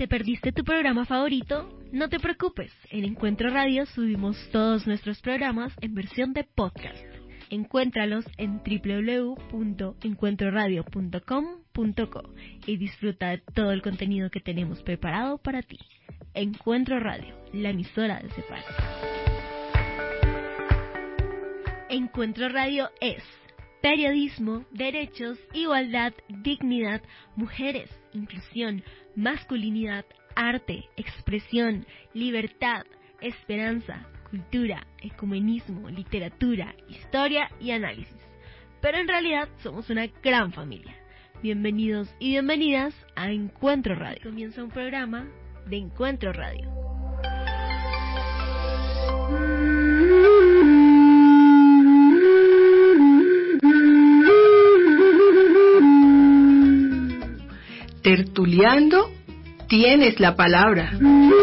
perdiste tu programa favorito, no te preocupes. En Encuentro Radio subimos todos nuestros programas en versión de podcast. Encuéntralos en www.encuentroradio.com.co y disfruta de todo el contenido que tenemos preparado para ti. Encuentro Radio, la emisora de CEPAL. Encuentro Radio es periodismo, derechos, igualdad, dignidad, mujeres, inclusión, masculinidad, arte, expresión, libertad, esperanza, cultura, ecumenismo, literatura, historia y análisis. Pero en realidad somos una gran familia. Bienvenidos y bienvenidas a Encuentro Radio. Comienza un programa de Encuentro Radio. Tertuliando, tienes la palabra.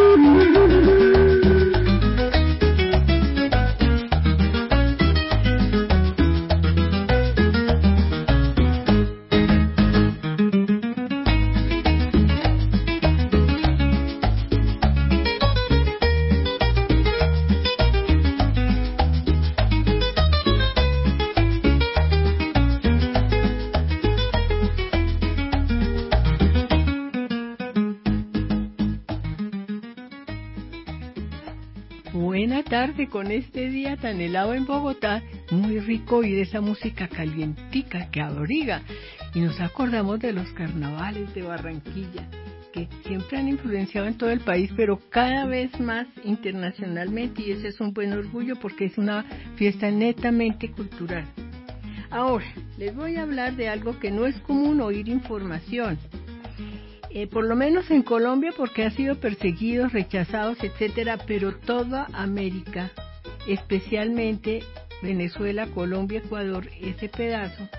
Tarde con este día tan helado en Bogotá, muy rico oír esa música calientica que abriga, y nos acordamos de los carnavales de Barranquilla, que siempre han influenciado en todo el país, pero cada vez más internacionalmente, y ese es un buen orgullo porque es una fiesta netamente cultural. Ahora, les voy a hablar de algo que no es común oír información. Por lo menos en Colombia, porque ha sido perseguidos, rechazados, etcétera, pero toda América, especialmente Venezuela, Colombia, Ecuador, ese pedazo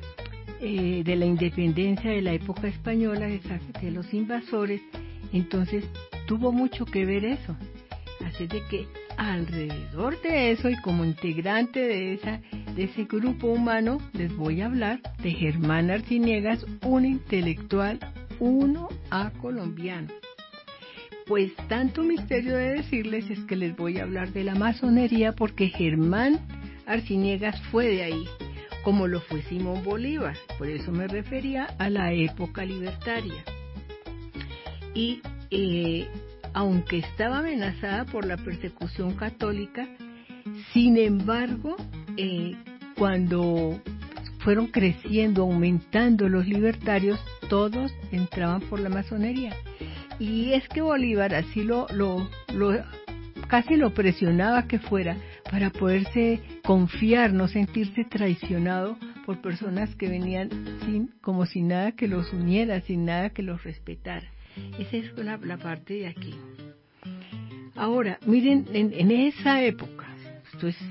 de la independencia de la época española, de los invasores, entonces tuvo mucho que ver eso. Así de que alrededor de eso y como integrante de ese grupo humano, les voy a hablar de Germán Arciniegas, un intelectual 1A colombiano. Pues tanto misterio de decirles es que les voy a hablar de la masonería, porque Germán Arciniegas fue de ahí, como lo fue Simón Bolívar. Por eso me refería a la época libertaria. Y aunque estaba amenazada por la persecución católica, sin embargo, cuando fueron creciendo, aumentando los libertarios, todos entraban por la masonería. Y es que Bolívar así casi lo presionaba que fuera, para poderse confiar, no sentirse traicionado por personas que venían como sin nada que los uniera, sin nada que los respetara. Esa es la parte de aquí. Ahora, miren, en esa época, esto es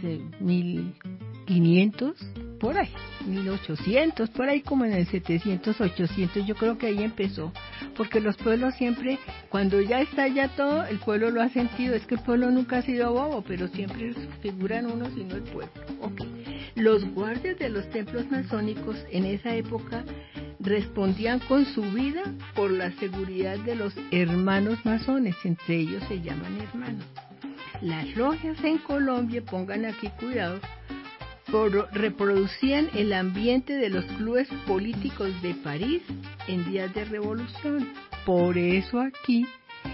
1500, por ahí, 1800, por ahí como en el 700, 800, yo creo que ahí empezó, porque los pueblos siempre, cuando ya está ya todo, el pueblo lo ha sentido. Es que el pueblo nunca ha sido bobo, pero siempre figuran unos y no el pueblo. Okay. Los guardias de los templos masónicos en esa época respondían con su vida por la seguridad de los hermanos masones, entre ellos se llaman hermanos. Las logias en Colombia, pongan aquí cuidado, reproducían el ambiente de los clubes políticos de París en días de revolución. Por eso aquí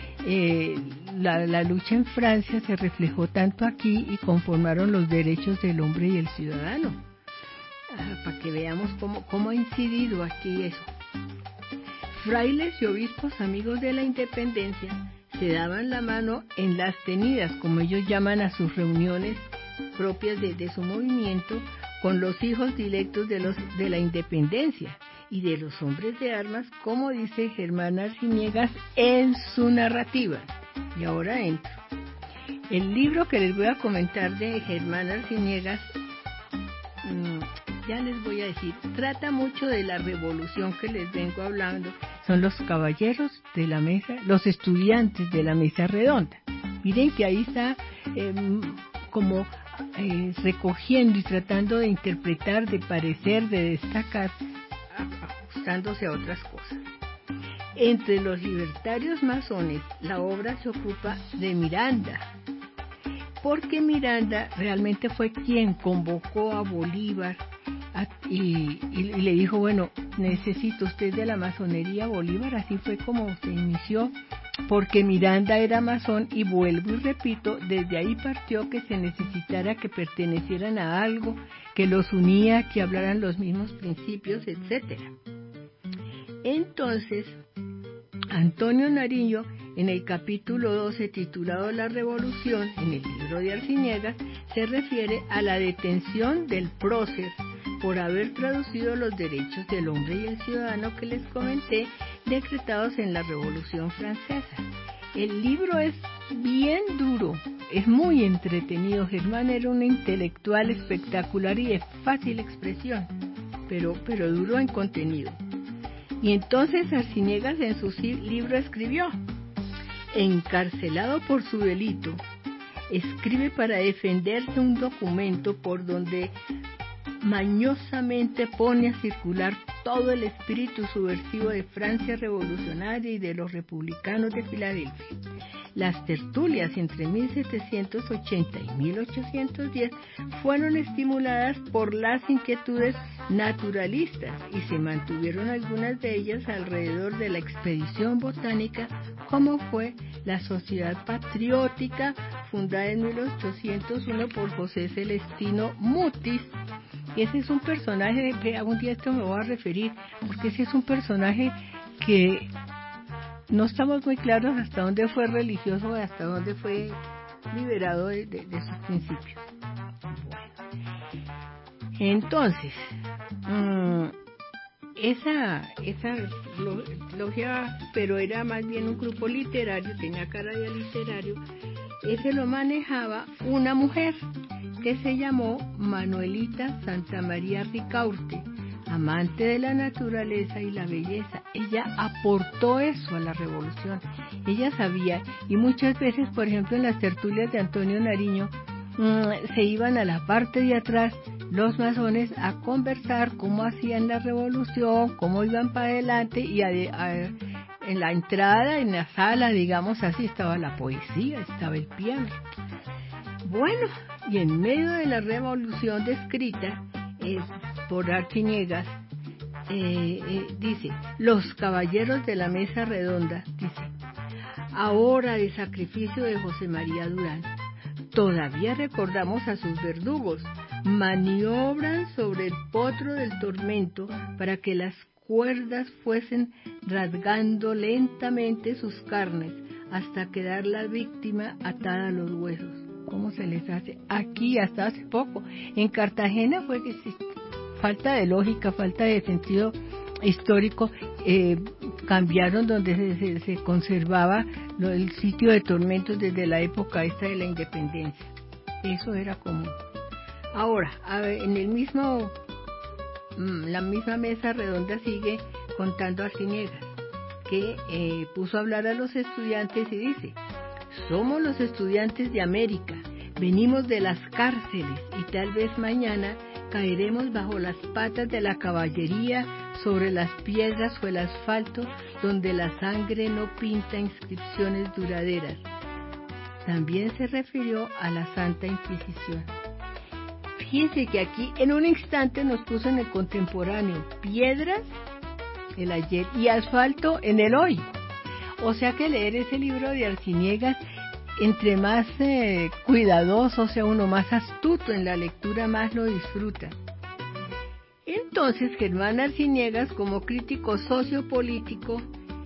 la lucha en Francia se reflejó tanto aquí y conformaron los derechos del hombre y el ciudadano. Para que veamos cómo ha incidido aquí eso. Frailes y obispos amigos de la independencia se daban la mano en las tenidas, como ellos llaman a sus reuniones propias de su movimiento, con los hijos directos de la independencia y de los hombres de armas, como dice Germán Arciniegas en su narrativa. Y ahora entro. El libro que les voy a comentar de Germán Arciniegas, ya les voy a decir, trata mucho de la revolución que les vengo hablando. Son los caballeros de la mesa, los estudiantes de la mesa redonda. Miren que ahí está recogiendo y tratando de interpretar, de parecer, de destacar, ajustándose a otras cosas. Entre los libertarios masones, la obra se ocupa de Miranda, porque Miranda realmente fue quien convocó a Bolívar y le dijo, bueno, necesito usted de la masonería, Bolívar. Así fue como se inició, porque Miranda era masón, y vuelvo y repito, desde ahí partió que se necesitara que pertenecieran a algo que los unía, que hablaran los mismos principios, etc. Entonces, Antonio Nariño, en el capítulo 12 titulado La Revolución, en el libro de Arciniegas, se refiere a la detención del prócer por haber traducido los derechos del hombre y el ciudadano que les comenté, decretados en la Revolución Francesa. El libro es bien duro, es muy entretenido. Germán era un intelectual espectacular y de fácil expresión, pero duro en contenido. Y entonces Arciniegas en su libro escribió: encarcelado por su delito, escribe para defenderse un documento por donde mañosamente pone a circular todo el espíritu subversivo de Francia revolucionaria y de los republicanos de Filadelfia. Las tertulias entre 1780 y 1810 fueron estimuladas por las inquietudes naturalistas y se mantuvieron algunas de ellas alrededor de la expedición botánica, como fue la Sociedad Patriótica, fundada en 1801 por José Celestino Mutis. Y ese es un personaje, que algún día esto me voy a referir, porque ese es un personaje que no estamos muy claros hasta dónde fue religioso, hasta dónde fue liberado de sus principios. Bueno, entonces, esa logia, pero era más bien un grupo literario, tenía cara de literario, ese lo manejaba una mujer que se llamó Manuelita Santa María Ricaurte, amante de la naturaleza y la belleza. Ella aportó eso a la revolución. Ella sabía, y muchas veces, por ejemplo, en las tertulias de Antonio Nariño, se iban a la parte de atrás los masones a conversar cómo hacían la revolución, cómo iban para adelante, y en la entrada, en la sala, digamos así, estaba la poesía, estaba el piano. Bueno, y en medio de la revolución descrita por Arciniegas, dice: los caballeros de la mesa redonda, dice, a hora de sacrificio de José María Durán, todavía recordamos a sus verdugos, maniobran sobre el potro del tormento para que las cuerdas fuesen rasgando lentamente sus carnes hasta quedar la víctima atada a los huesos. ¿Cómo se les hace? Aquí, hasta hace poco, en Cartagena fue que falta de lógica, falta de sentido histórico, cambiaron donde se conservaba el sitio de tormentos desde la época esta de la independencia. Eso era común. Ahora, en la misma mesa redonda sigue contando Arciniegas, que puso a hablar a los estudiantes y dice: somos los estudiantes de América, venimos de las cárceles y tal vez mañana caeremos bajo las patas de la caballería sobre las piedras o el asfalto donde la sangre no pinta inscripciones duraderas. También se refirió a la Santa Inquisición. Fíjense que aquí en un instante nos puso en el contemporáneo piedras, el ayer, y asfalto en el hoy. O sea que leer ese libro de Arciniegas, entre más cuidadoso sea uno, más astuto en la lectura, más lo disfruta. Entonces Germán Arciniegas, como crítico sociopolítico,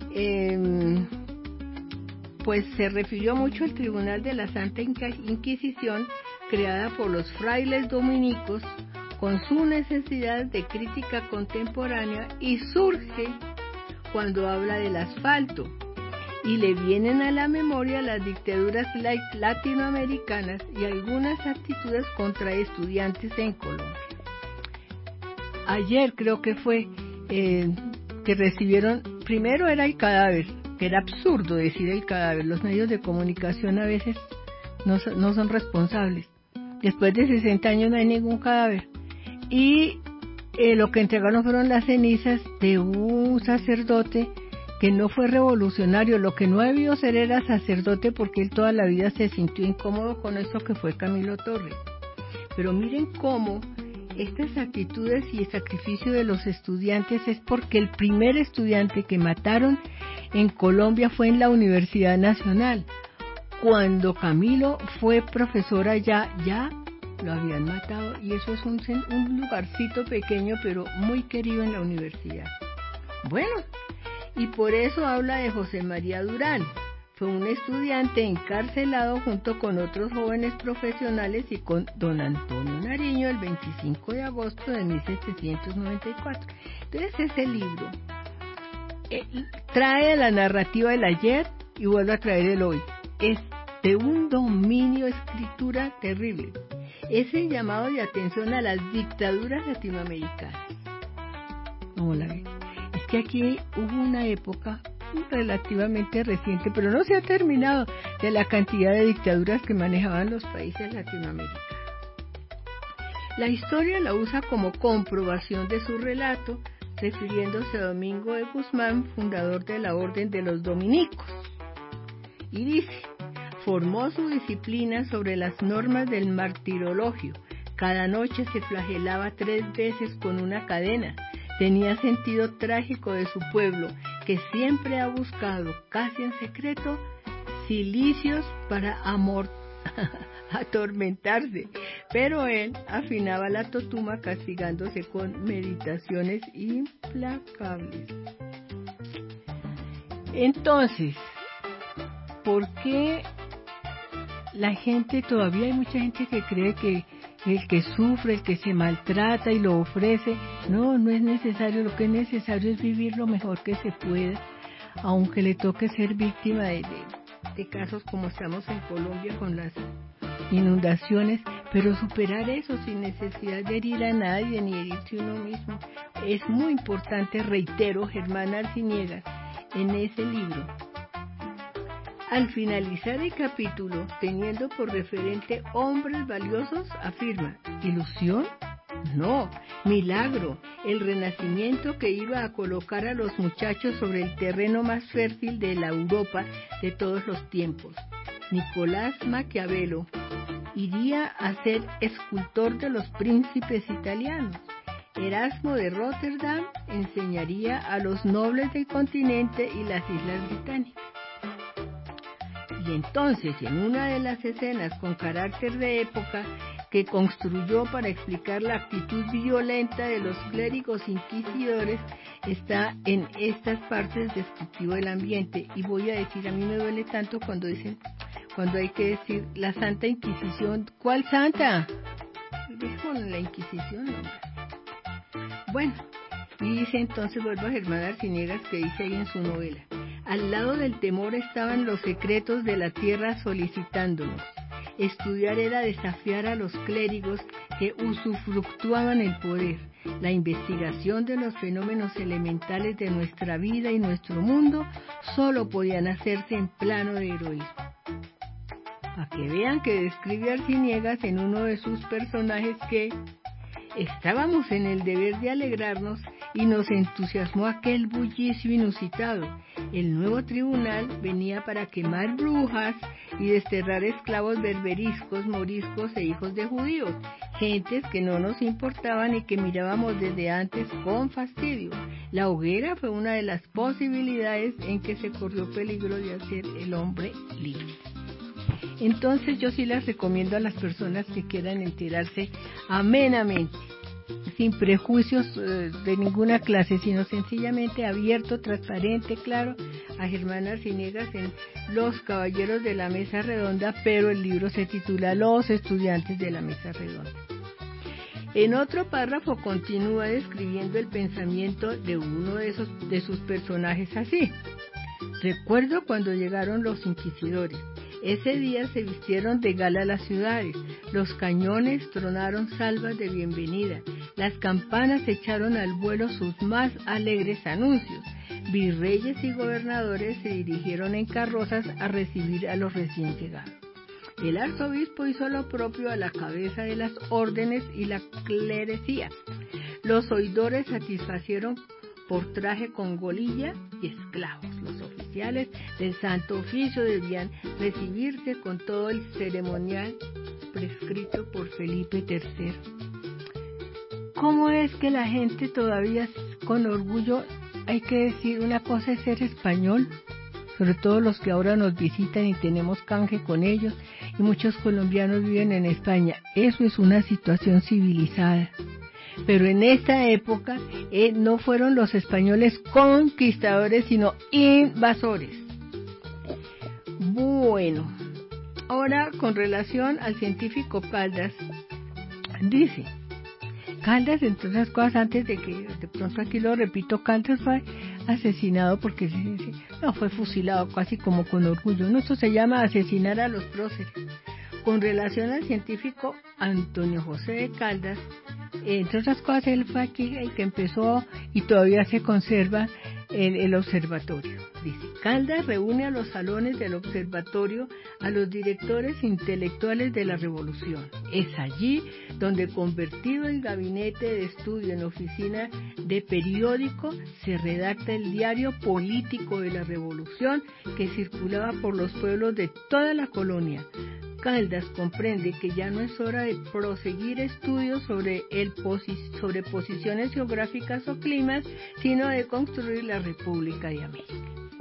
pues se refirió mucho al Tribunal de la Santa Inquisición, creada por los frailes dominicos, con su necesidad de crítica contemporánea, y surge cuando habla del asfalto, y le vienen a la memoria las dictaduras latinoamericanas y algunas actitudes contra estudiantes en Colombia. Ayer creo que fue que recibieron, primero era el cadáver, que era absurdo decir el cadáver, los medios de comunicación a veces no son responsables. Después de 60 años no hay ningún cadáver. Y lo que entregaron fueron las cenizas de un sacerdote que no fue revolucionario, lo que no debió ser era sacerdote porque él toda la vida se sintió incómodo con eso que fue Camilo Torres. Pero miren cómo estas actitudes y el sacrificio de los estudiantes es porque el primer estudiante que mataron en Colombia fue en la Universidad Nacional. Cuando Camilo fue profesor allá, ya lo habían matado, y eso es un lugarcito pequeño pero muy querido en la universidad. Bueno, y por eso habla de José María Durán. Fue un estudiante encarcelado junto con otros jóvenes profesionales y con don Antonio Nariño el 25 de agosto de 1794. Entonces ese libro trae la narrativa del ayer y vuelve a traer el hoy. Es de un dominio escritura terrible. Es el llamado de atención a las dictaduras latinoamericanas. ¿Cómo la ven? Es que aquí hubo una época relativamente reciente, pero no se ha terminado, de la cantidad de dictaduras que manejaban los países latinoamericanos. La historia la usa como comprobación de su relato, refiriéndose a Domingo de Guzmán, fundador de la Orden de los Dominicos. Y dice: formó su disciplina sobre las normas del martirologio. Cada noche se flagelaba 3 veces con una cadena. Tenía sentido trágico de su pueblo, que siempre ha buscado, casi en secreto, cilicios para atormentarse, pero él afinaba la totuma castigándose con meditaciones implacables. Entonces, ¿por qué la gente, todavía hay mucha gente que cree que el que sufre, el que se maltrata y lo ofrece? No, no es necesario. Lo que es necesario es vivir lo mejor que se pueda, aunque le toque ser víctima de casos como estamos en Colombia con las inundaciones, pero superar eso sin necesidad de herir a nadie ni herirse uno mismo. Es muy importante, reitero, Germán Arciniegas, en ese libro. Al finalizar el capítulo, teniendo por referente hombres valiosos, afirma: ¿ilusión? No, milagro, el renacimiento que iba a colocar a los muchachos sobre el terreno más fértil de la Europa de todos los tiempos. Nicolás Maquiavelo iría a ser escultor de los príncipes italianos. Erasmo de Rotterdam enseñaría a los nobles del continente y las islas británicas. Y entonces, en una de las escenas con carácter de época que construyó para explicar la actitud violenta de los clérigos inquisidores, está en estas partes descriptivo del ambiente. Y voy a decir, a mí me duele tanto cuando hay que decir la Santa Inquisición. ¿Cuál santa? Con la Inquisición nomás. Bueno, y dice entonces, vuelvo a Germán Arciniegas, que dice ahí en su novela: al lado del temor estaban los secretos de la tierra solicitándonos. Estudiar era desafiar a los clérigos que usufructuaban el poder. La investigación de los fenómenos elementales de nuestra vida y nuestro mundo solo podían hacerse en plano de heroísmo. Para que vean que describe Arciniegas en uno de sus personajes que estábamos en el deber de alegrarnos y nos entusiasmó aquel bullicio inusitado. El nuevo tribunal venía para quemar brujas y desterrar esclavos berberiscos, moriscos e hijos de judíos, gentes que no nos importaban y que mirábamos desde antes con fastidio. La hoguera fue una de las posibilidades en que se corrió peligro de hacer el hombre libre. Entonces yo sí las recomiendo a las personas que quieran enterarse amenamente, sin prejuicios de ninguna clase, sino sencillamente abierto, transparente, claro, a Germán Arciniegas en Los Caballeros de la Mesa Redonda, pero el libro se titula Los Estudiantes de la Mesa Redonda. En otro párrafo continúa describiendo el pensamiento de uno de sus personajes así: recuerdo cuando llegaron los inquisidores. Ese día se vistieron de gala las ciudades, los cañones tronaron salvas de bienvenida, las campanas echaron al vuelo sus más alegres anuncios, virreyes y gobernadores se dirigieron en carrozas a recibir a los recién llegados. El arzobispo hizo lo propio a la cabeza de las órdenes y la clerecía. Los oidores satisfacieron por traje con golilla y esclavos. Los oficiales del Santo Oficio debían recibirse con todo el ceremonial prescrito por Felipe III. ¿Cómo es que la gente todavía con orgullo, hay que decir, una cosa es ser español, sobre todo los que ahora nos visitan y tenemos canje con ellos, y muchos colombianos viven en España? Eso es una situación civilizada. Pero en esta época no fueron los españoles conquistadores, sino invasores. Bueno, ahora con relación al científico Caldas, dice, Caldas, entre otras cosas, antes de que de pronto aquí lo repito, Caldas fue asesinado porque no fue fusilado, casi como con orgullo. No, eso se llama asesinar a los próceres. Con relación al científico Antonio José de Caldas, entre otras cosas, él fue aquí el que empezó y todavía se conserva el observatorio. Dice, Caldas reúne a los salones del observatorio a los directores intelectuales de la revolución. Es allí donde, convertido el gabinete de estudio en oficina de periódico, se redacta el diario político de la revolución que circulaba por los pueblos de toda la colonia. Caldas comprende que ya no es hora de proseguir estudios sobre posiciones geográficas o climas, sino de construir la República de América.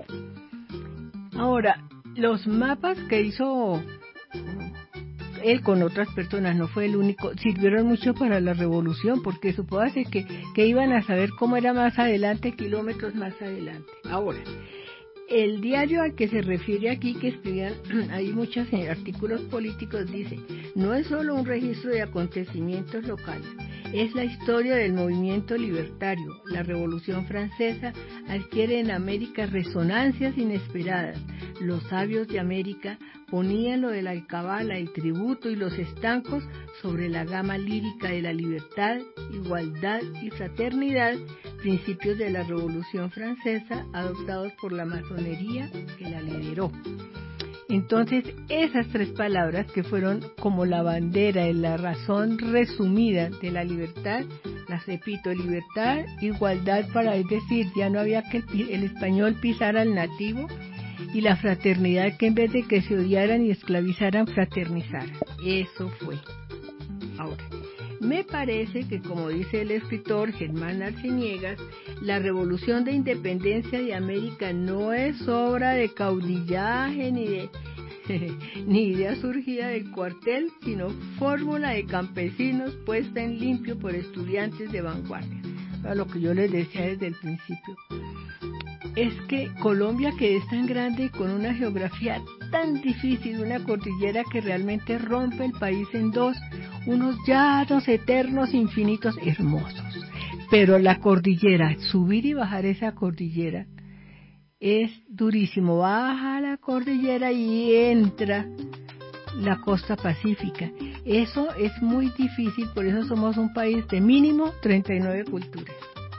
Ahora, los mapas que hizo él con otras personas, no fue el único, sirvieron mucho para la revolución, porque supóngase que iban a saber cómo era más adelante, kilómetros más adelante. Ahora, el diario al que se refiere aquí, que escribían, hay muchos artículos políticos, dice, no es solo un registro de acontecimientos locales, es la historia del movimiento libertario. La Revolución Francesa adquiere en América resonancias inesperadas. Los sabios de América ponían lo de la alcabala, el tributo y los estancos sobre la gama lírica de la libertad, igualdad y fraternidad, principios de la Revolución Francesa adoptados por la masonería que la lideró. Entonces, esas tres palabras que fueron como la bandera, la razón resumida de la libertad, las repito, libertad, igualdad, para es decir, ya no había que el español pisara al nativo, y la fraternidad, que en vez de que se odiaran y esclavizaran, fraternizaran. Eso fue. Ahora, me parece que, como dice el escritor Germán Arciniegas, la revolución de independencia de América no es obra de caudillaje ni idea surgida del cuartel, sino fórmula de campesinos puesta en limpio por estudiantes de vanguardia. A lo que yo les decía desde el principio, es que Colombia, que es tan grande y con una geografía tan difícil, una cordillera que realmente rompe el país en dos, unos llanos eternos, infinitos, hermosos. Pero la cordillera, subir y bajar esa cordillera, es durísimo. Baja la cordillera y entra la costa pacífica. Eso es muy difícil, por eso somos un país de mínimo 39 culturas.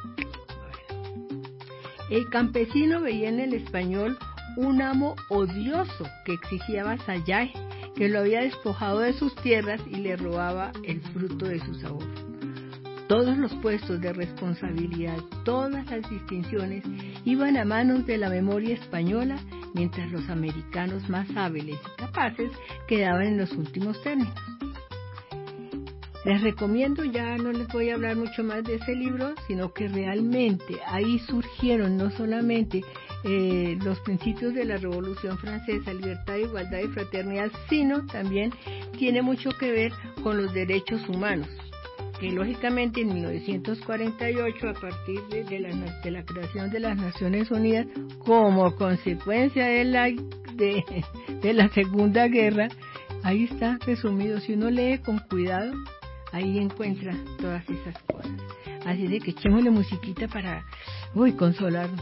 El campesino veía en el español un amo odioso que exigía vasallaje, que lo había despojado de sus tierras y le robaba el fruto de sus ahorros. Todos los puestos de responsabilidad, todas las distinciones iban a manos de la memoria española, mientras los americanos más hábiles y capaces quedaban en los últimos términos. Les recomiendo, ya no les voy a hablar mucho más de ese libro, sino que realmente ahí surgieron no solamente los principios de la Revolución Francesa, libertad, igualdad y fraternidad, sino también tiene mucho que ver con los derechos humanos, que lógicamente en 1948, a partir de la creación de las Naciones Unidas, como consecuencia de la Segunda Guerra, ahí está resumido. Si uno lee con cuidado, ahí encuentra todas esas cosas. Así de que echémosle musiquita para consolarnos.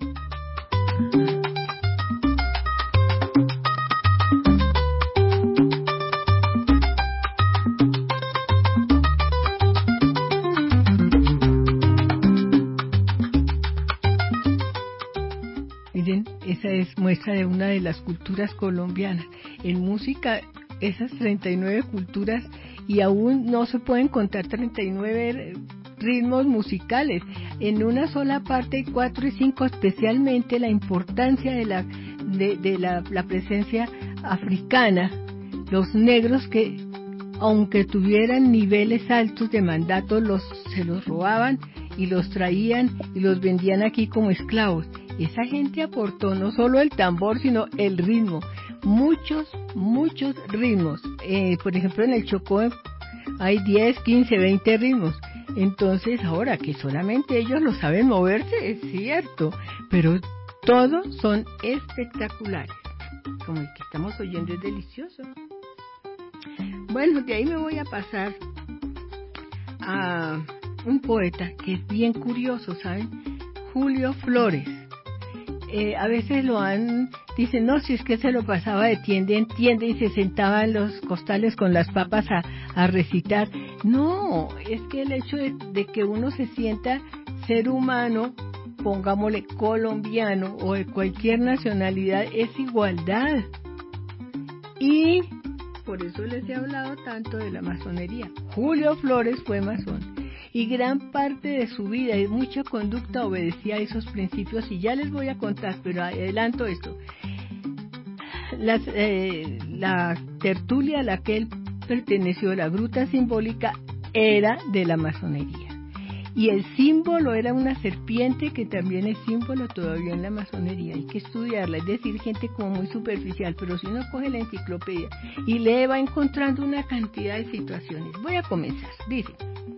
Miren, esa es muestra de una de las culturas colombianas. En música, esas 39 culturas, y aún no se pueden contar 39 ritmos musicales. En una sola parte hay 4 y 5, especialmente la importancia de la presencia africana. Los negros que, aunque tuvieran niveles altos de mandato, se los robaban y los traían y los vendían aquí como esclavos. Esa gente aportó no solo el tambor, sino el ritmo. Muchos ritmos. Por ejemplo, en el Chocó hay 10, 15, 20 ritmos. Entonces, ahora que solamente ellos lo saben moverse, es cierto, pero todos son espectaculares. Como el que estamos oyendo es delicioso. Bueno, de ahí me voy a pasar a un poeta que es bien curioso, ¿saben? Julio Flores. A veces dicen, no, si es que se lo pasaba de tienda en tienda y se sentaba en los costales con las papas a recitar. No, es que el hecho de que uno se sienta ser humano, pongámosle colombiano o de cualquier nacionalidad, es igualdad. Y por eso les he hablado tanto de la masonería. Julio Flores fue masón. Y gran parte de su vida y mucha conducta obedecía a esos principios, y ya les voy a contar, pero adelanto esto. La tertulia a la que él perteneció, la Gruta Simbólica, era de la masonería. Y el símbolo era una serpiente, que también es símbolo todavía en la masonería. Hay que estudiarla, es decir, gente como muy superficial, pero si uno coge la enciclopedia y lee, va encontrando una cantidad de situaciones. Voy a comenzar. Dice: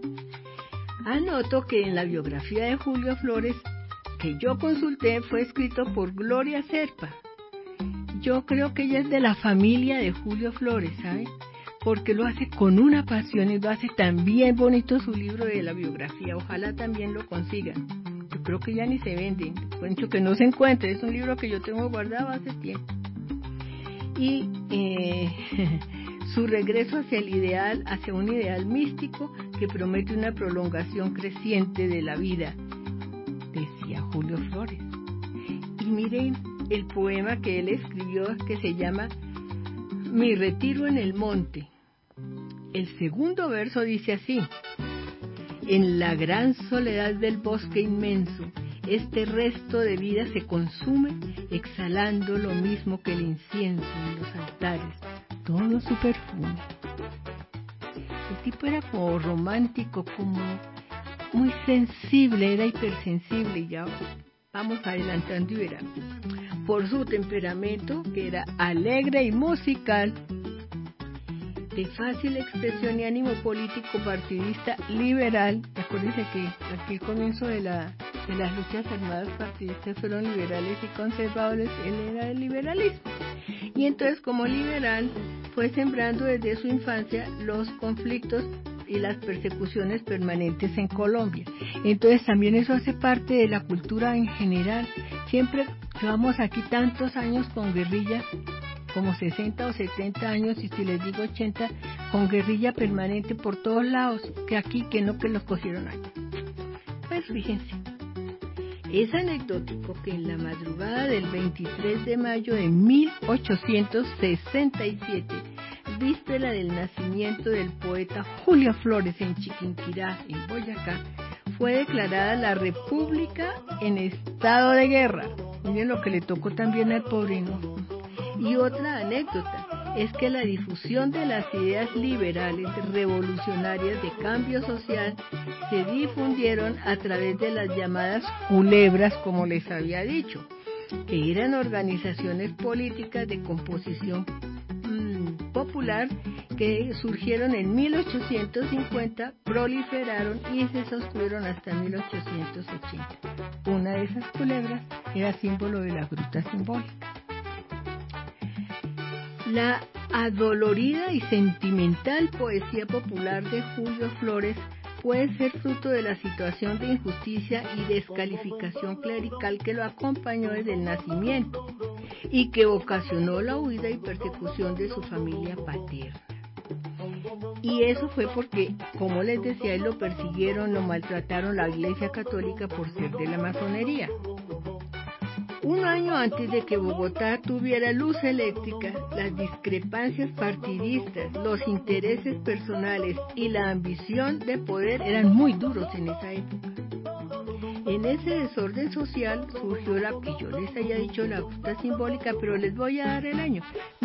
anoto que en la biografía de Julio Flores, que yo consulté, fue escrito por Gloria Serpa. Yo creo que ella es de la familia de Julio Flores, ¿sabe? Porque lo hace con una pasión y lo hace tan bien bonito su libro de la biografía. Ojalá también lo consigan. Yo creo que ya ni se venden. Cuento que no se encuentre. Es un libro que yo tengo guardado hace tiempo. Y su regreso hacia un ideal místico que promete una prolongación creciente de la vida, decía Julio Flores. Y miren el poema que él escribió, que se llama Mi retiro en el monte. El segundo verso dice así: en la gran soledad del bosque inmenso, este resto de vida se consume, exhalando lo mismo que el incienso en los altares, todo su perfume. El tipo era como romántico, como muy sensible, era hipersensible, y ya vamos adelantando y verán. Por su temperamento, que era alegre y musical, de fácil expresión y ánimo político partidista liberal. Acuérdense que aquí el comienzo de las luchas armadas partidistas fueron liberales y conservadores, él era del liberalismo. Y entonces, como liberal, fue sembrando desde su infancia los conflictos y las persecuciones permanentes en Colombia. Entonces también eso hace parte de la cultura en general. Siempre llevamos aquí tantos años con guerrilla, como 60 o 70 años, y si les digo 80, con guerrilla permanente por todos lados, que aquí, que no, que los cogieron allá. Pues fíjense, es anecdótico que en la madrugada del 23 de mayo de 1867, víspera del nacimiento del poeta Julio Flores en Chiquinquirá, en Boyacá, fue declarada la República en estado de guerra. Miren lo que le tocó también al pobre, ¿no? Y otra anécdota es que la difusión de las ideas liberales revolucionarias de cambio social se difundieron a través de las llamadas culebras, como les había dicho, que eran organizaciones políticas de composición popular que surgieron en 1850, proliferaron y se sostuvieron hasta 1880. Una de esas culebras era símbolo de la Gruta Simbólica. La adolorida y sentimental poesía popular de Julio Flores puede ser fruto de la situación de injusticia y descalificación clerical que lo acompañó desde el nacimiento y que ocasionó la huida y persecución de su familia paterna. Y eso fue porque, como les decía, él lo persiguieron, lo maltrataron la Iglesia Católica por ser de la masonería. Un año antes de que Bogotá tuviera luz eléctrica, las discrepancias partidistas, los intereses personales y la ambición de poder eran muy duros en esa época. En ese desorden social surgió la que yo les haya dicho la justa simbólica, pero les voy a dar el año,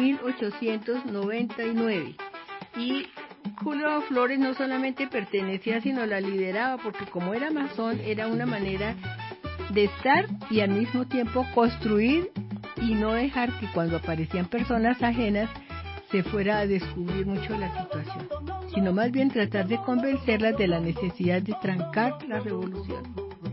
1899. Y Julio Flores no solamente pertenecía, sino la lideraba, porque como era masón, era una manera de estar y al mismo tiempo construir y no dejar que cuando aparecían personas ajenas se fuera a descubrir mucho la situación, sino más bien tratar de convencerlas de la necesidad de trancar la revolución.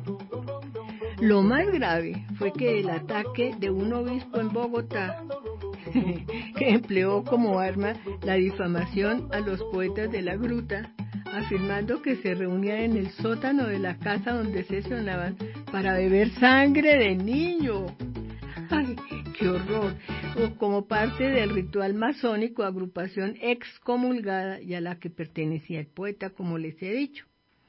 Lo más grave fue que el ataque de un obispo en Bogotá, que empleó como arma la difamación a los poetas de la gruta, afirmando que se reunían en el sótano de la casa donde sesionaban para beber sangre de niño. ¡Ay, qué horror! O como parte del ritual masónico, agrupación excomulgada y a la que pertenecía el poeta, como les he dicho.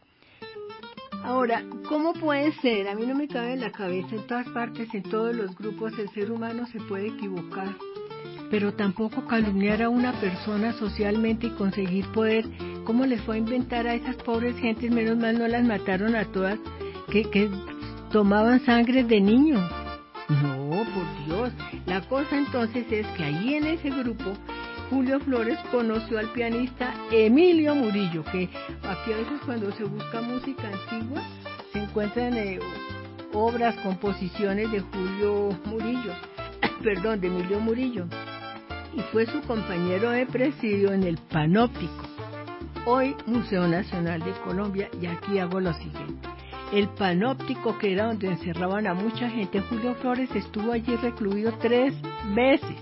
Ahora, ¿cómo puede ser? A mí no me cabe en la cabeza, en todas partes, en todos los grupos, el ser humano se puede equivocar, pero tampoco calumniar a una persona socialmente y conseguir poder. ¿Cómo les fue a inventar a esas pobres gentes? Menos mal no las mataron a todas, que tomaban sangre de niño. No, por Dios. La cosa entonces es que allí en ese grupo Julio Flores conoció al pianista Emilio Murillo, que aquí a veces cuando se busca música antigua se encuentran obras, composiciones de Julio Murillo, de Emilio Murillo, y fue su compañero de presidio en el Panóptico, hoy Museo Nacional de Colombia. Y aquí hago lo siguiente. El Panóptico, que era donde encerraban a mucha gente, Julio Flores estuvo allí recluido 3 veces.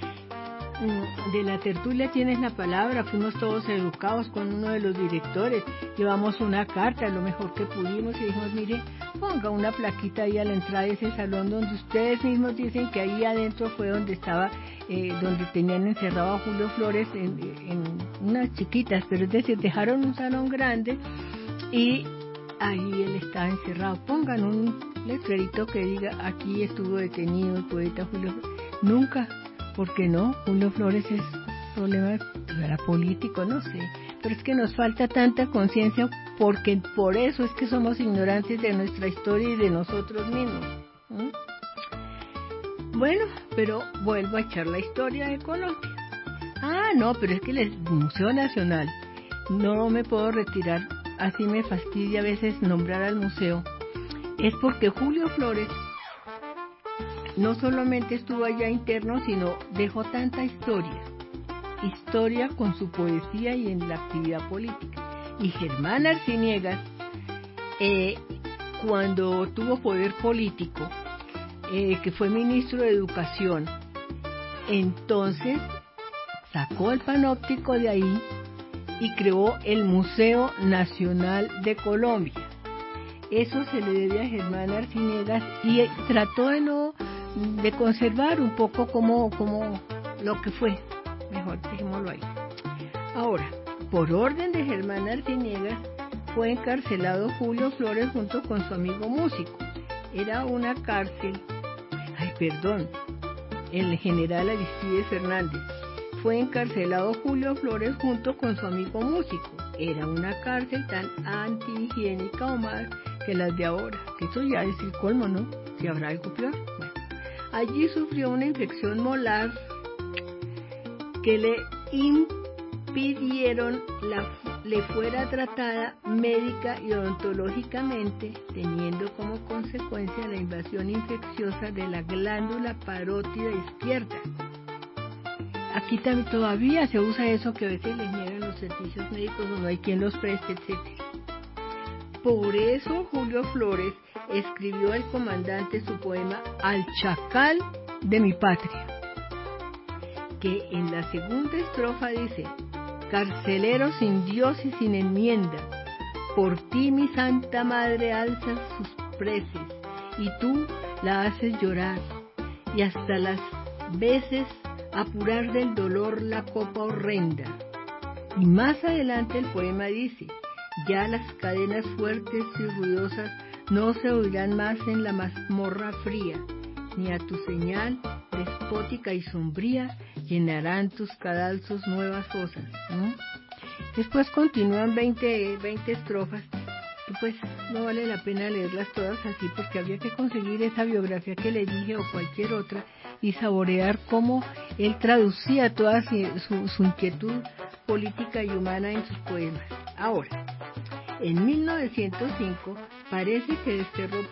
De la tertulia tienes la palabra, fuimos todos educados con uno de los directores, llevamos una carta, lo mejor que pudimos, y dijimos, mire, ponga una plaquita ahí a la entrada de ese salón donde ustedes mismos dicen que ahí adentro fue donde estaba, donde tenían encerrado a Julio Flores en unas chiquitas, pero es decir, dejaron un salón grande y ahí él estaba encerrado. Pongan un letrerito que diga, aquí estuvo detenido el poeta Julio Flores. Nunca. ¿Por qué no? Julio Flores es problema, era político, no sé. Pero es que nos falta tanta conciencia, porque por eso es que somos ignorantes de nuestra historia y de nosotros mismos. Bueno, pero vuelvo a echar la historia de Colombia. No, pero es que el Museo Nacional, no me puedo retirar, así me fastidia a veces nombrar al museo. Es porque Julio Flores no solamente estuvo allá interno, sino dejó tanta historia con su poesía y en la actividad política. Y Germán Arciniegas, cuando tuvo poder político, que fue ministro de Educación, entonces sacó el Panóptico de ahí y creó el Museo Nacional de Colombia. Eso se le debe a Germán Arciniegas, y trató de conservar un poco como lo que fue, mejor dejémoslo ahí. Ahora, por orden de Germán Arciniegas, fue encarcelado Julio Flores junto con su amigo músico. Era una cárcel, el general Aristides Fernández. Fue encarcelado Julio Flores junto con su amigo músico. Era una cárcel tan antihigiénica o más que las de ahora, que eso ya es el colmo, ¿no? Si habrá algo peor. Bueno. Allí sufrió una infección molar que le impidieron le fuera tratada médica y odontológicamente, teniendo como consecuencia la invasión infecciosa de la glándula parótida izquierda. Aquí también todavía se usa eso, que a veces les niegan los servicios médicos o no hay quien los preste, etc. Por eso Julio Flores escribió el comandante su poema Al Chacal de mi patria, que en la segunda estrofa dice: carcelero sin Dios y sin enmienda, por ti mi santa madre alza sus preces, y tú la haces llorar, y hasta las veces apurar del dolor la copa horrenda. Y más adelante el poema dice: ya las cadenas fuertes y ruidosas no se oirán más en la mazmorra fría, ni a tu señal despótica y sombría llenarán tus cadalzos nuevas fosas, ¿no? Después continúan 20 estrofas, y pues no vale la pena leerlas todas así, porque habría que conseguir esa biografía que le dije o cualquier otra y saborear cómo él traducía toda su inquietud política y humana en sus poemas. Ahora, en 1905 parece que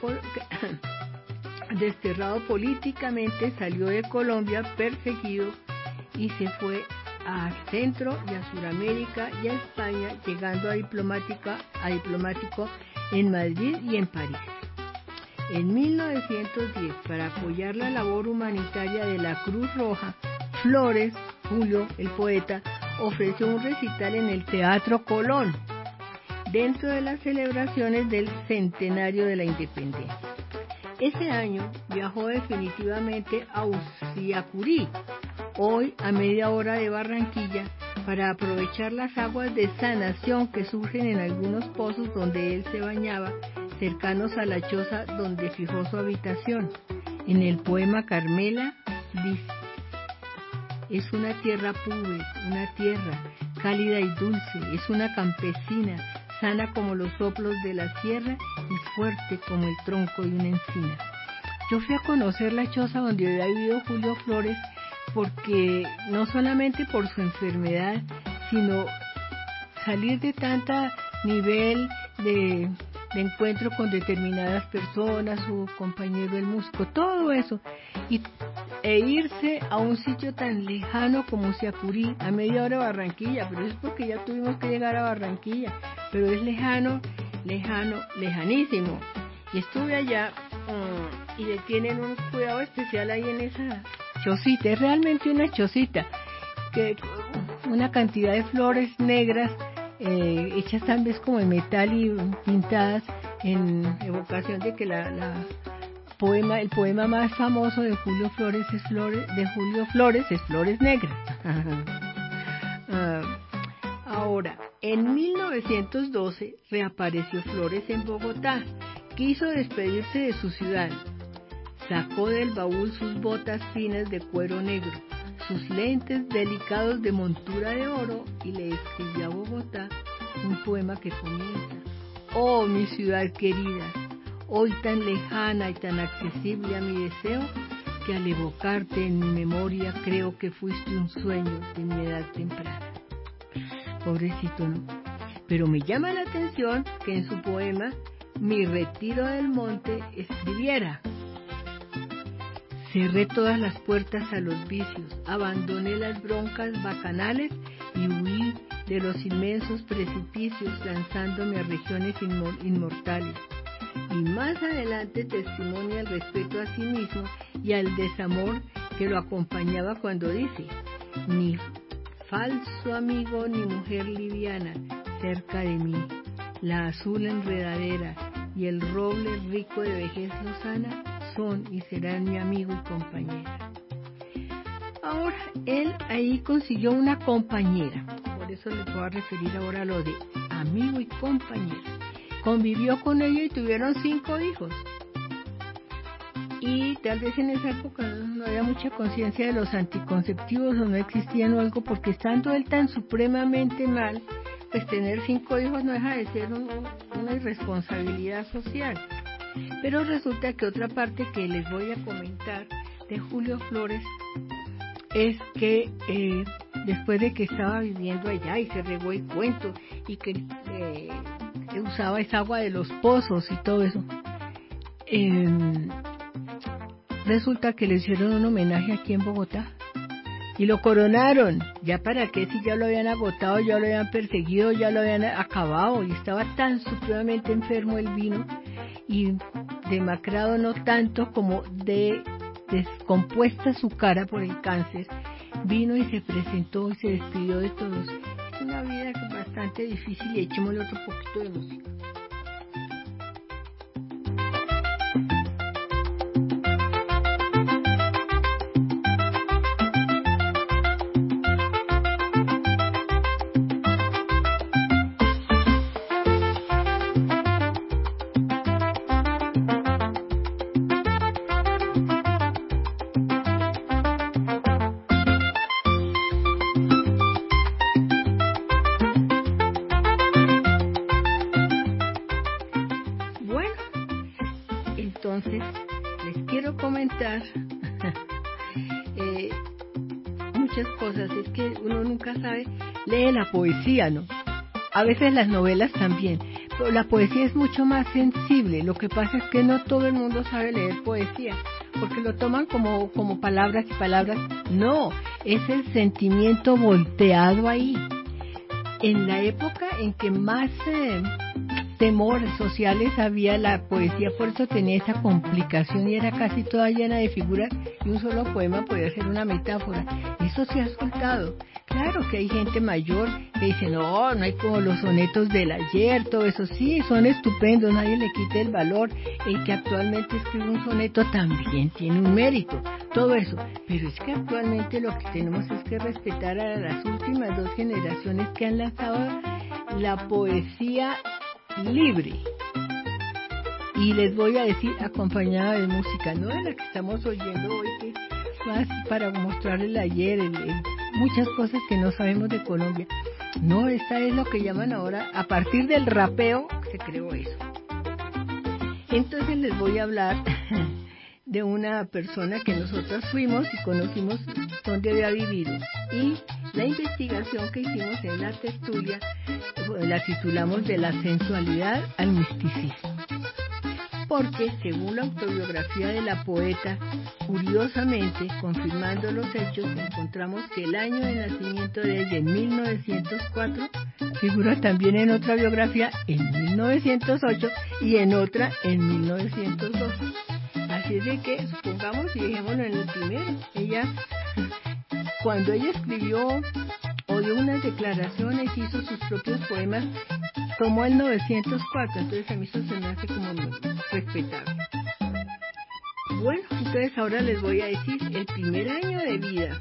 desterrado políticamente, salió de Colombia perseguido y se fue a Centro y a Sudamérica y a España, llegando a diplomático en Madrid y en París. En 1910, para apoyar la labor humanitaria de la Cruz Roja, Flores, Julio, el poeta, ofreció un recital en el Teatro Colón, dentro de las celebraciones del centenario de la independencia. Ese año viajó definitivamente a Usiacurí, hoy a media hora de Barranquilla, para aprovechar las aguas de sanación que surgen en algunos pozos donde él se bañaba, cercanos a la choza donde fijó su habitación. En el poema Carmela dice: es una tierra púber, una tierra cálida y dulce, es una campesina, sana como los soplos de la sierra y fuerte como el tronco de una encina. Yo fui a conocer la choza donde había vivido Julio Flores, porque no solamente por su enfermedad, sino salir de tanta nivel de encuentro con determinadas personas, su compañero el músico, todo eso, e irse a un sitio tan lejano como Usiacurí, a media hora de Barranquilla, pero es porque ya tuvimos que llegar a Barranquilla, pero es lejanísimo. Y estuve allá y le tienen un cuidado especial ahí en esa chocita, es realmente una chocita, que una cantidad de flores negras hechas tal vez como de metal y pintadas en evocación de que el poema más famoso de Julio Flores es Flores Negras. Ahora, en 1912 reapareció Flores en Bogotá, quiso despedirse de su ciudad, sacó del baúl sus botas finas de cuero negro, sus lentes delicados de montura de oro y le escribió a Bogotá un poema que comienza: oh, mi ciudad querida, hoy tan lejana y tan accesible a mi deseo, que al evocarte en mi memoria creo que fuiste un sueño de mi edad temprana. Pobrecito, ¿no? Pero me llama la atención que en su poema Mi retiro del monte escribiera: cerré todas las puertas a los vicios, abandoné las broncas bacanales y huí de los inmensos precipicios, lanzándome a regiones inmortales. Y más adelante testimonia el respeto a sí mismo y al desamor que lo acompañaba cuando dice: ni falso amigo ni mujer liviana cerca de mí, la azul enredadera y el roble rico de vejez lozana son y serán mi amigo y compañera. Ahora, él ahí consiguió una compañera, por eso les voy a referir ahora a lo de amigo y compañera. Convivió con ella y tuvieron 5 hijos. Y tal vez en esa época no había mucha conciencia de los anticonceptivos o no existían o algo, porque estando él tan supremamente mal, pues tener 5 hijos no deja de ser una irresponsabilidad social. Pero resulta que otra parte que les voy a comentar de Julio Flores es que después de que estaba viviendo allá y se regó el cuento y que usaba esa agua de los pozos y todo eso, resulta que le hicieron un homenaje aquí en Bogotá y lo coronaron. ¿Ya para qué? Si ya lo habían agotado, ya lo habían perseguido, ya lo habían acabado, y estaba tan supremamente enfermo el vino y demacrado, no tanto como descompuesta su cara por el cáncer, vino y se presentó y se despidió de todos. Es una vida bastante difícil, y echémosle otro poquito de música. Muchas cosas, es que uno nunca sabe, lee la poesía, ¿no? A veces las novelas también, pero la poesía es mucho más sensible. Lo que pasa es que no todo el mundo sabe leer poesía, porque lo toman como palabras y palabras. No, es el sentimiento volteado ahí. En la época en que más temores sociales había, la poesía por eso tenía esa complicación y era casi toda llena de figuras, y un solo poema podía ser una metáfora. Eso se ha soltado. Claro que hay gente mayor que dice, no hay como los sonetos del ayer, todo eso sí, son estupendos, nadie le quita el valor. El que actualmente escribe un soneto también tiene un mérito, todo eso. Pero es que actualmente lo que tenemos es que respetar a las últimas dos generaciones que han lanzado la poesía libre. Y les voy a decir, acompañada de música, no de la que estamos oyendo hoy, que es más para mostrarles el ayer, muchas cosas que no sabemos de Colombia. No, esta es lo que llaman ahora, a partir del rapeo se creó eso. Entonces les voy a hablar de una persona que nosotros fuimos y conocimos dónde había vivido. Y la investigación que hicimos en la tertulia la titulamos De la sensualidad al misticismo. Porque, según la autobiografía de la poeta, curiosamente, confirmando los hechos, encontramos que el año de nacimiento de ella, en 1904, figura también en otra biografía, en 1908, y en otra, en 1902. Así es de que, supongamos, y dejémoslo en el primero, cuando ella escribió o dio unas declaraciones, hizo sus propios poemas, tomó el 904, entonces a mí eso se me hace como respetable. Bueno, entonces ahora les voy a decir, el primer año de vida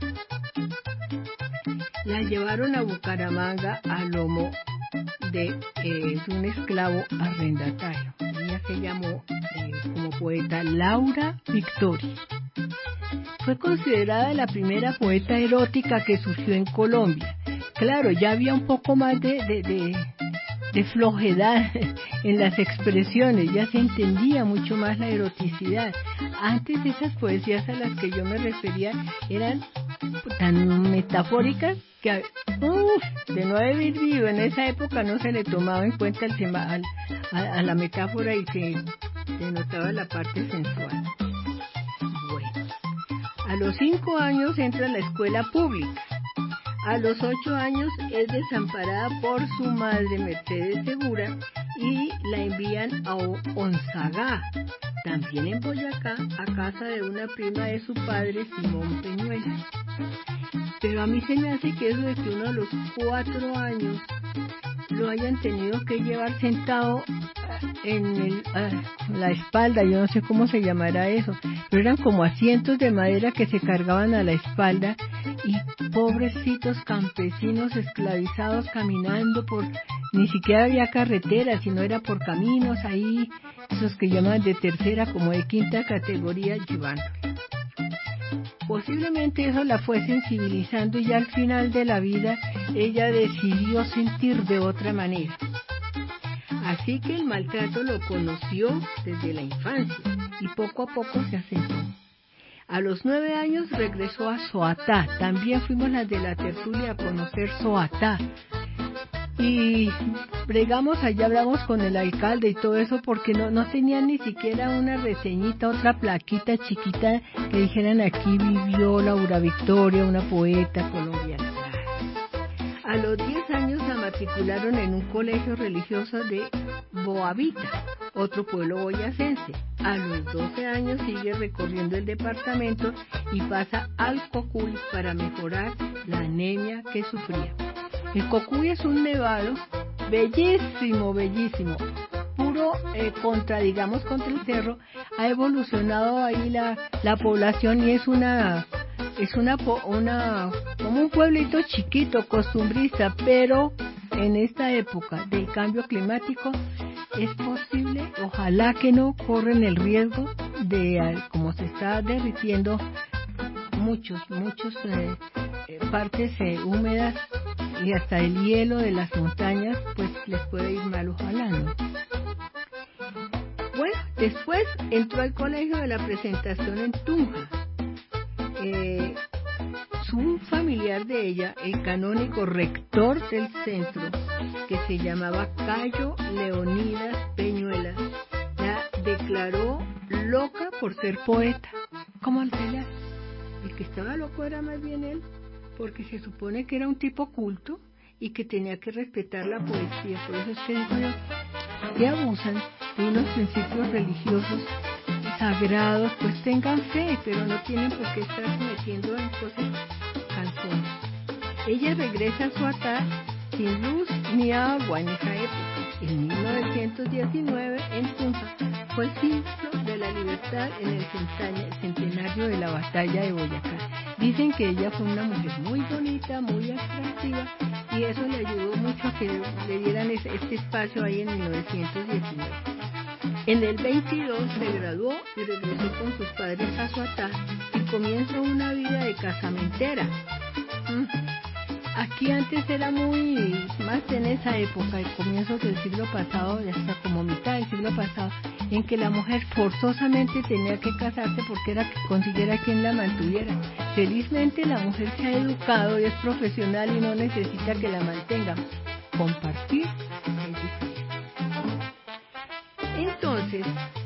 la llevaron a Bucaramanga a lomo de un esclavo arrendatario. Ella se llamó como poeta Laura Victoria. Fue considerada la primera poeta erótica que surgió en Colombia. Claro, ya había un poco más de flojedad en las expresiones, ya se entendía mucho más la eroticidad. Antes esas poesías a las que yo me refería eran tan metafóricas que de no haber vivido en esa época no se le tomaba en cuenta el tema a la metáfora y se denotaba la parte sensual. Bueno, a los 5 años entra a la escuela pública. A los 8 años es desamparada por su madre Mercedes Segura y la envían a Onzagá, también en Boyacá, a casa de una prima de su padre, Simón Peñuela. Pero a mí se me hace que eso de que uno a los 4 años lo hayan tenido que llevar sentado en la espalda, yo no sé cómo se llamará eso, pero eran como asientos de madera que se cargaban a la espalda y pobrecitos campesinos esclavizados caminando ni siquiera había carretera, sino era por caminos ahí, esos que llaman de tercera como de quinta categoría, llevando. Posiblemente eso la fue sensibilizando y ya al final de la vida ella decidió sentir de otra manera. Así que el maltrato lo conoció desde la infancia y poco a poco se asentó. A los 9 años regresó a Soatá. También fuimos las de la tertulia a conocer Soatá. Y bregamos allá, hablamos con el alcalde y todo eso porque no tenían ni siquiera una reseñita, otra plaquita chiquita que dijeran aquí vivió Laura Victoria, una poeta colombiana. A los 10 años la matricularon en un colegio religioso de Boavita, otro pueblo boyacense. A los 12 años sigue recorriendo el departamento y pasa al Cocuy para mejorar la anemia que sufría. El Cocuy es un nevado bellísimo, bellísimo, puro contra el cerro. Ha evolucionado ahí la población y es como un pueblito chiquito, costumbrista, pero en esta época del cambio climático es posible, ojalá que no corren el riesgo de, como se está derritiendo muchos partes húmedas y hasta el hielo de las montañas, pues les puede ir mal, ojalá no. Bueno, después entró al colegio de la Presentación en Tunja. familiar de ella, el canónigo rector del centro, que se llamaba Cayo Leonidas Peñuelas, la declaró loca por ser poeta. ¿Cómo alterar? El que estaba loco era más bien él, porque se supone que era un tipo culto y que tenía que respetar la poesía. Por eso es que digo yo, que abusan de unos principios religiosos sagrados, pues tengan fe, pero no tienen por qué estar metiendo en cosas canzones. Ella regresa a Suatá sin luz ni agua en esa época. En 1919, en Tunja, fue el símbolo de la libertad en el centenario de la batalla de Boyacá. Dicen que ella fue una mujer muy bonita, muy atractiva, y eso le ayudó mucho a que le dieran este espacio ahí en 1919. En el 22 se graduó y regresó con sus padres a Suatá y comienza una vida de casamentera. Aquí antes era muy, más en esa época, el comienzo del siglo pasado, hasta como mitad del siglo pasado, en que la mujer forzosamente tenía que casarse porque era que consiguiera quien la mantuviera. Felizmente la mujer se ha educado y es profesional y no necesita que la mantengan. Compartir es diferente. Entonces,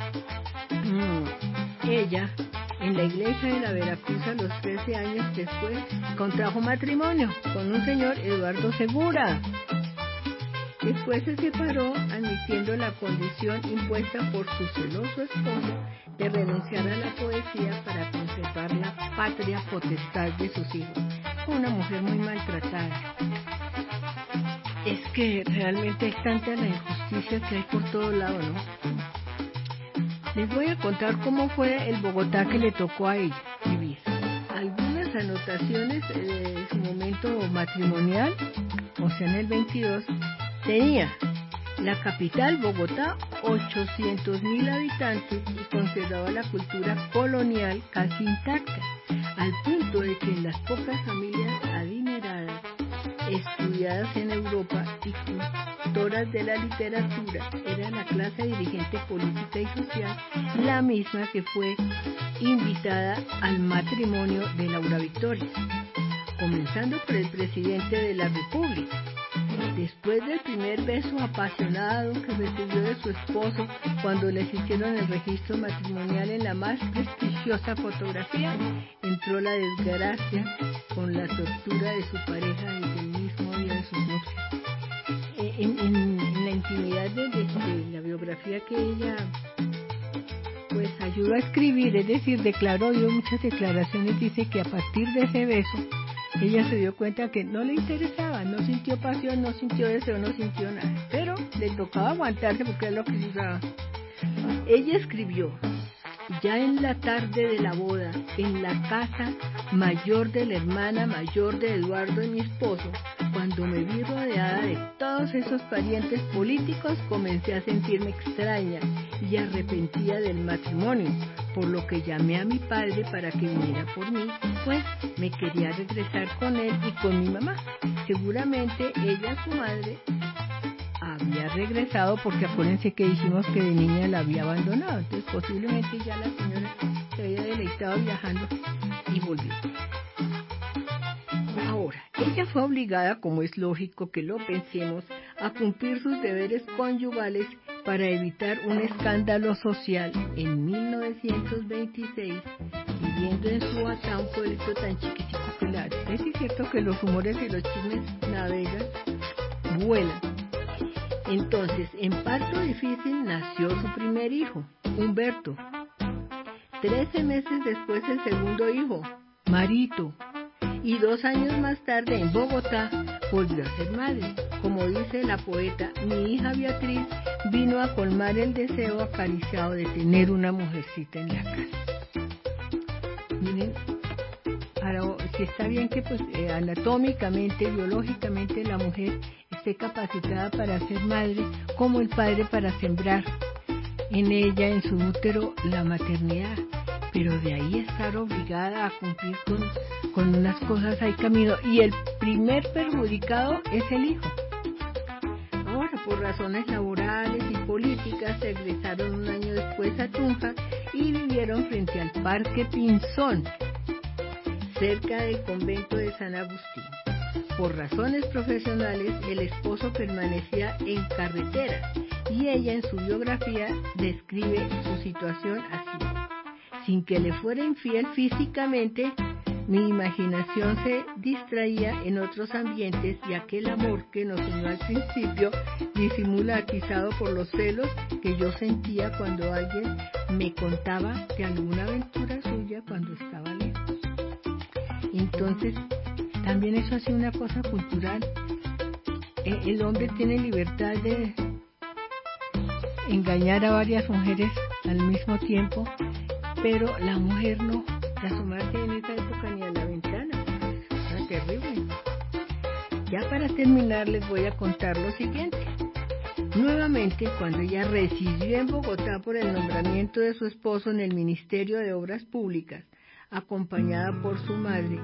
ella, en la iglesia de la Veracruz, a los 13 años después, contrajo matrimonio con un señor Eduardo Segura. Después se separó, admitiendo la condición impuesta por su celoso esposo de renunciar a la poesía para conservar la patria potestad de sus hijos. Fue una mujer muy maltratada. Es que realmente es tanta la injusticia que hay por todo lado, ¿no? Les voy a contar cómo fue el Bogotá que le tocó a ella vivir. Algunas anotaciones de su momento matrimonial, o sea, en el 22, tenía la capital, Bogotá, 800.000 habitantes y conservaba la cultura colonial casi intacta, al punto de que en las pocas familias adineradas, estudiadas en Europa y cultoras de la literatura, era la clase dirigente política y social la misma que fue invitada al matrimonio de Laura Victoria, comenzando por el presidente de la República. Después del primer beso apasionado que recibió de su esposo cuando les hicieron el registro matrimonial en la más prestigiosa fotografía, entró la desgracia con la tortura de su pareja desde el mismo día de sus nupcias. En la intimidad de la biografía que ella pues ayudó a escribir, es decir, declaró, dio muchas declaraciones, dice que a partir de ese beso ella se dio cuenta que no le interesaba, no sintió pasión, no sintió deseo, no sintió nada, pero le tocaba aguantarse porque es lo que se usaba. Ella escribió: ya en la tarde de la boda, en la casa mayor de la hermana mayor de Eduardo y mi esposo, cuando me vi rodeada de todos esos parientes políticos, comencé a sentirme extraña y arrepentida del matrimonio, por lo que llamé a mi padre para que viniera por mí, pues me quería regresar con él y con mi mamá. Seguramente ella, su madre, había regresado porque acuérdense que dijimos que de niña la había abandonado, entonces posiblemente ya la señora se había deleitado viajando y volvió. Ahora, ella fue obligada, como es lógico que lo pensemos, a cumplir sus deberes conyugales para evitar un escándalo social en 1926, viviendo en Suatá, un pueblito tan chiquitico que la... Es cierto que los rumores y los chismes navegan, vuelan. Entonces, en parto difícil nació su primer hijo, Humberto. 13 meses después el segundo hijo, Marito. Y 2 años más tarde, en Bogotá, volvió a ser madre. Como dice la poeta, mi hija Beatriz vino a colmar el deseo acariciado de tener una mujercita en la casa. Miren, ahora, si está bien que pues anatómicamente, biológicamente la mujer esté capacitada para ser madre, como el padre para sembrar en ella, en su útero, la maternidad, pero de ahí estar obligada a cumplir con unas cosas hay camino, y el primer perjudicado es el hijo. Ahora, por razones laborales y políticas, se regresaron un año después a Tunja y vivieron frente al Parque Pinzón, cerca del convento de San Agustín. Por razones profesionales, el esposo permanecía en carretera y ella en su biografía describe su situación así: sin que le fuera infiel físicamente, mi imaginación se distraía en otros ambientes y aquel amor que nos unió al principio disimula atizado por los celos que yo sentía cuando alguien me contaba de alguna aventura suya cuando estaba lejos. Entonces, también eso hace una cosa cultural. El hombre tiene libertad de engañar a varias mujeres al mismo tiempo, pero la mujer no, de asomarse en esa época ni a la ventana. Era terrible. Ya para terminar les voy a contar lo siguiente. Nuevamente, cuando ella residió en Bogotá por el nombramiento de su esposo en el Ministerio de Obras Públicas, acompañada por su madre,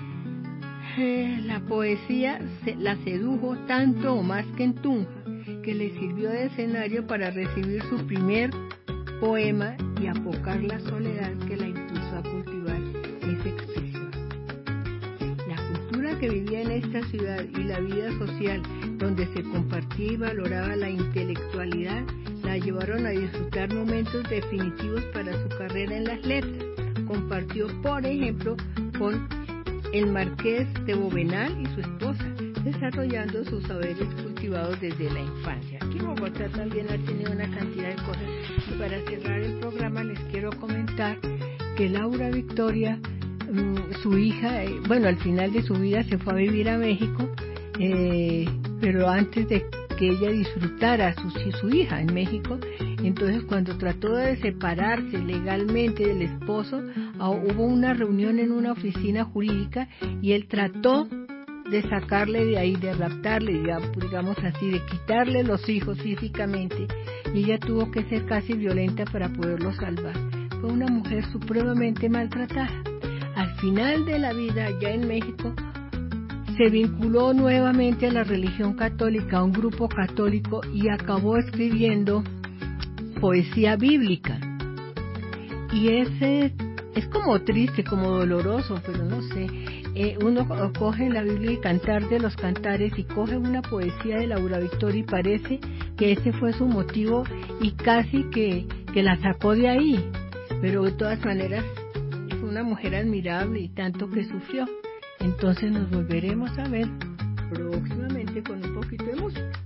la poesía la sedujo tanto o más que en Tunja, que le sirvió de escenario para recibir su primer poema y apocar la soledad que la impulsó a cultivar esa expresión. La cultura que vivía en esta ciudad y la vida social donde se compartía y valoraba la intelectualidad la llevaron a disfrutar momentos definitivos para su carrera en las letras. Compartió, por ejemplo, con el marqués de Bovenal y su esposa, desarrollando sus saberes cultivados desde la infancia. Aquí en Bogotá también ha tenido una cantidad de cosas. Y para cerrar el programa les quiero comentar que Laura Victoria, su hija, al final de su vida se fue a vivir a México, pero antes de que ella disfrutara a su hija en México, entonces cuando trató de separarse legalmente del esposo, hubo una reunión en una oficina jurídica y él trató de sacarle de ahí, de raptarle, digamos así, de quitarle los hijos físicamente, y ella tuvo que ser casi violenta para poderlo salvar. Fue una mujer supremamente maltratada. Al final de la vida, ya en México, se vinculó nuevamente a la religión católica, a un grupo católico, y acabó escribiendo poesía bíblica. Y es como triste, como doloroso, pero no sé. Uno coge la Biblia y Cantar de los Cantares y coge una poesía de Laura Victoria y parece que ese fue su motivo y casi que la sacó de ahí. Pero de todas maneras fue una mujer admirable y tanto que sufrió. Entonces nos volveremos a ver próximamente con un poquito de música.